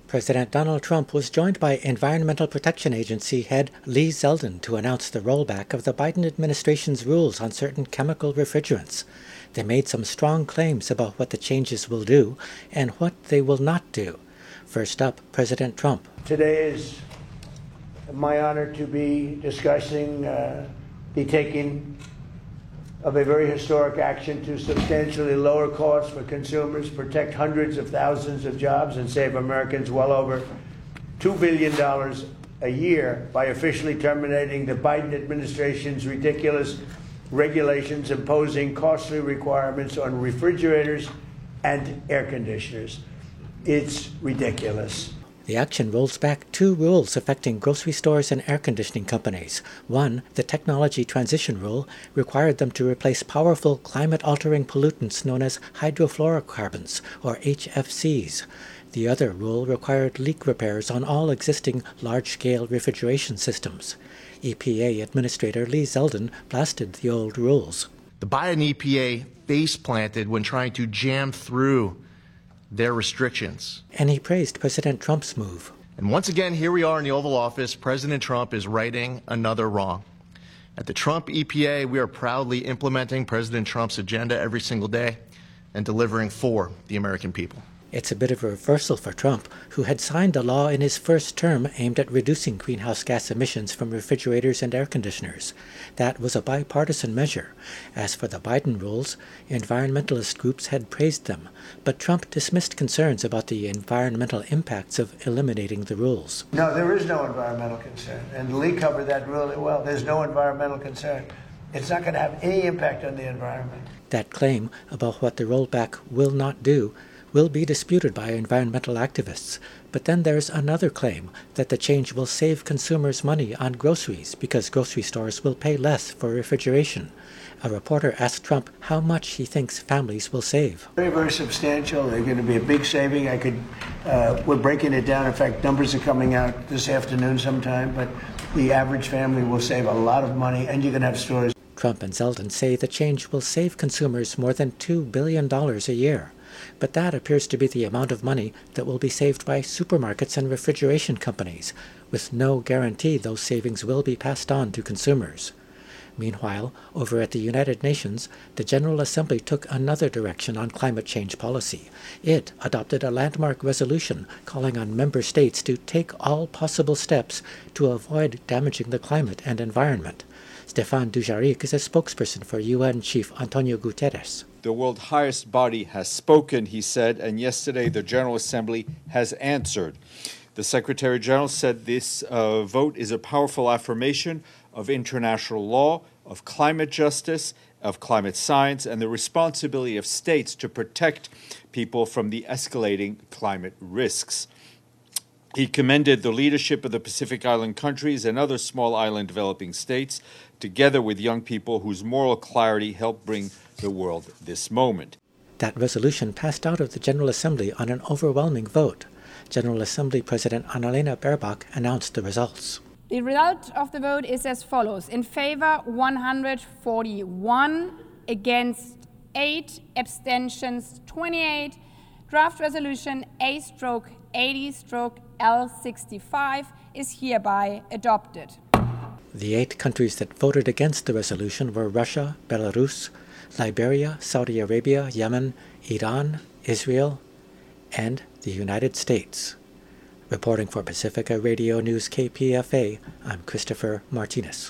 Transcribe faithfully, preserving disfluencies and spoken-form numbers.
President Donald Trump was joined by Environmental Protection Agency head Lee Zeldin to announce the rollback of the Biden administration's rules on certain chemical refrigerants. They made some strong claims about what the changes will do and what they will not do. First up, President Trump. Today is my honor to be discussing uh, the taking of a very historic action to substantially lower costs for consumers, protect hundreds of thousands of jobs, and save Americans well over two billion dollars a year by officially terminating the Biden administration's ridiculous regulations imposing costly requirements on refrigerators and air conditioners. It's ridiculous. The action rolls back two rules affecting grocery stores and air conditioning companies. One, the Technology Transition Rule, required them to replace powerful climate-altering pollutants known as hydrofluorocarbons, or H F Cs. The other rule required leak repairs on all existing large-scale refrigeration systems. E P A Administrator Lee Zeldin blasted the old rules. The Biden E P A face-planted when trying to jam through their restrictions. And he praised President Trump's move. And once again, here we are in the Oval Office. President Trump is righting another wrong. At the Trump E P A, we are proudly implementing President Trump's agenda every single day and delivering for the American people. It's a bit of a reversal for Trump, who had signed a law in his first term aimed at reducing greenhouse gas emissions from refrigerators and air conditioners. That was a bipartisan measure. As for the Biden rules, environmentalist groups had praised them, but Trump dismissed concerns about the environmental impacts of eliminating the rules. No, there is no environmental concern, and Lee covered that really well. There's no environmental concern. It's not going to have any impact on the environment. That claim about what the rollback will not do will be disputed by environmental activists. But then there's another claim that the change will save consumers money on groceries because grocery stores will pay less for refrigeration. A reporter asked Trump how much he thinks families will save. Very, very substantial. They're going to be a big saving. I could, uh, we're breaking it down. In fact, numbers are coming out this afternoon sometime, but the average family will save a lot of money, and you can have stores. Trump and Zeldin say the change will save consumers more than two billion dollars a year. But that appears to be the amount of money that will be saved by supermarkets and refrigeration companies, with no guarantee those savings will be passed on to consumers. Meanwhile, over at the United Nations, the General Assembly took another direction on climate change policy. It adopted a landmark resolution calling on member states to take all possible steps to avoid damaging the climate and environment. Stéphane Dujarric is a spokesperson for U N Chief Antonio Guterres. The world's highest body has spoken, he said, and yesterday the General Assembly has answered. The Secretary General said this uh, vote is a powerful affirmation of international law, of climate justice, of climate science, and the responsibility of states to protect people from the escalating climate risks. He commended the leadership of the Pacific Island countries and other small island developing states, together with young people whose moral clarity helped bring the world this moment. That resolution passed out of the General Assembly on an overwhelming vote. General Assembly President Annalena Baerbock announced the results. The result of the vote is as follows. In favor, one hundred forty-one, against eight, abstentions twenty-eight. Draft resolution A eighty L sixty-five is hereby adopted. The eight countries that voted against the resolution were Russia, Belarus, Liberia, Saudi Arabia, Yemen, Iran, Israel, and the United States. Reporting for Pacifica Radio News K P F A, I'm Christopher Martinez.